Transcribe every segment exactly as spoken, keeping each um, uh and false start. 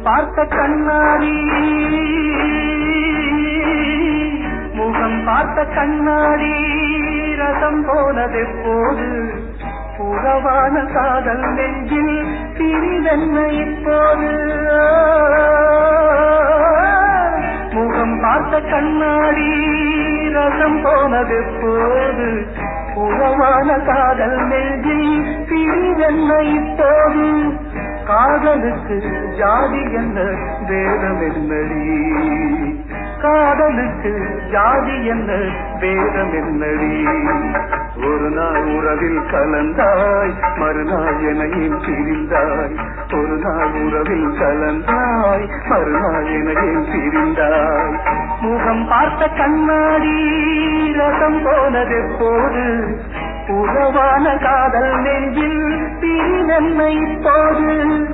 பார்த்த கண்ணாடி முகம் பார்த்த கண்ணாடி ரசம் போனதெப்போது உறவான காதல் நெஞ்சில் பிரிவென்ன இப்போது முகம் பார்த்த கண்ணாடி ரசம் போனதெப்போது உறவான காதல் நெஞ்சில் பிரிவென்ன இப்போது காதலுக்கு ஜாதி என்ன வேதம் என்னடி காதலுக்கு ஜாதி என்ன வேதம் என்னடி ஒரு நாள் உறவில் கலந்தாய் மறுநாள் எனையும் பிரிந்தாய் ஒரு நாள் உறவில் கலந்தாய் மறுநாள் எனையும் பிரிந்தாய் முகம் பார்த்த கண்ணாடி ரசம் போனதெப்போது உறவான காதல் நெஞ்சில் பிரிவென்ன இப்போது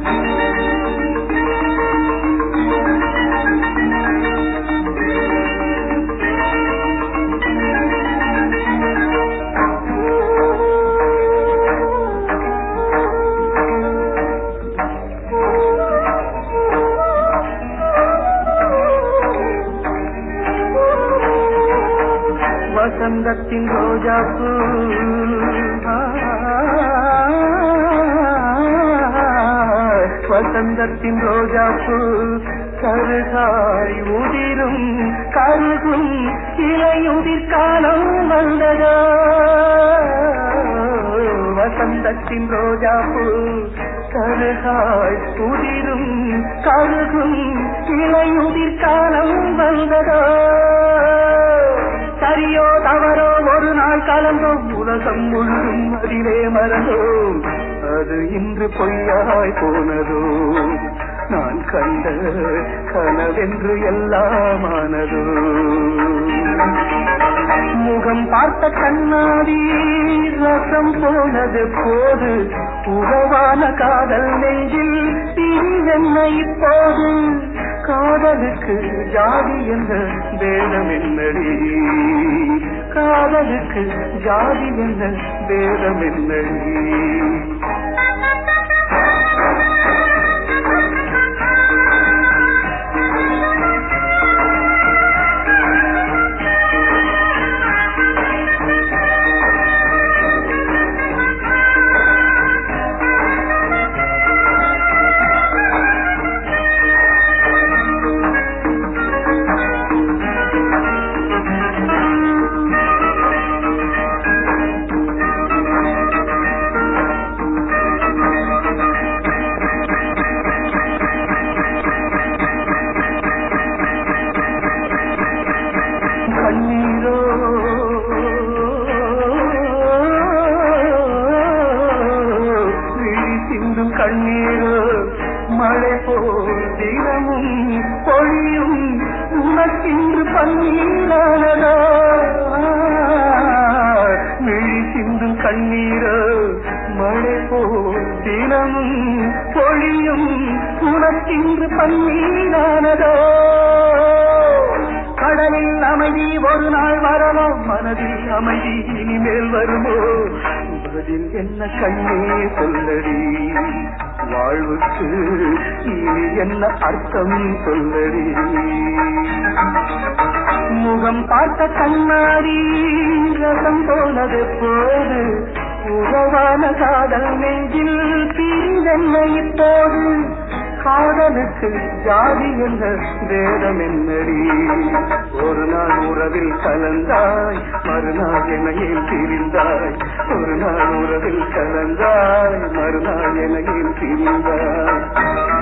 வசந்தத்தின் ரோஜாப்பூ வசந்தத்தின் ரோஜாப்பூ கருகாய் உதிரும் கருகும் இலையுதிர் காலம் வந்ததோ வசந்தத்தின் ரோஜாப்பூ கருகாய் உதிரும் கருகும் இலையுதிர் காலம் வந்ததோ சரியோ தவறோ ஒரு நாள் கலந்தோம் உலகம் முழுதும் அதிலே மறந்தோம் அது இன்று பொய்யாய் போனதோ நான் கண்ட கனவென்று எல்லாமானதோ முகம் பார்த்த கண்ணாடி ரசம் போனது போது உறவான காதல் நெஞ்சில் பிரிவென்ன இப்போது காதலுக்கு ஜாதி என்ற வேதம் என்னடி காதலுக்கு ஜாதி என்ற வேதம் என்னடி கண்ணீரோ விழி சிந்தும் கண்ணீரோ மழை போல் தினமும் பொழியும் உனக்கின்று பன்னீரானதோ விழி சிந்தும் கண்ணீரோ மழை போல் தினமும் பொழியும் உனக்கின்று பன்னீரானதோ கடலில் அமைதி ஒரு நாள் வரலாம் மனதில் அமைதி இனிமேல் வருமோ பதில் என்ன கண்ணே சொல்லடி வாழ்வுக்கு இனி என்ன அர்த்தம் சொல்லடி முகம் பார்த்த கண்ணாடி ரசம் போனது போது உறவான காதல் நெஞ்சில் பிரிவென்ன இப்போது காதலுக்கு ஜாதி என்ற வேதம் என்னடி ஒரு நாள் உறவில் கலந்தாய் மறுநாள் எனையில் பிரிந்தாய் ஒரு நாள் உறவில் கலந்தாய் மறுநாள் எனையில் பிரிந்தாய்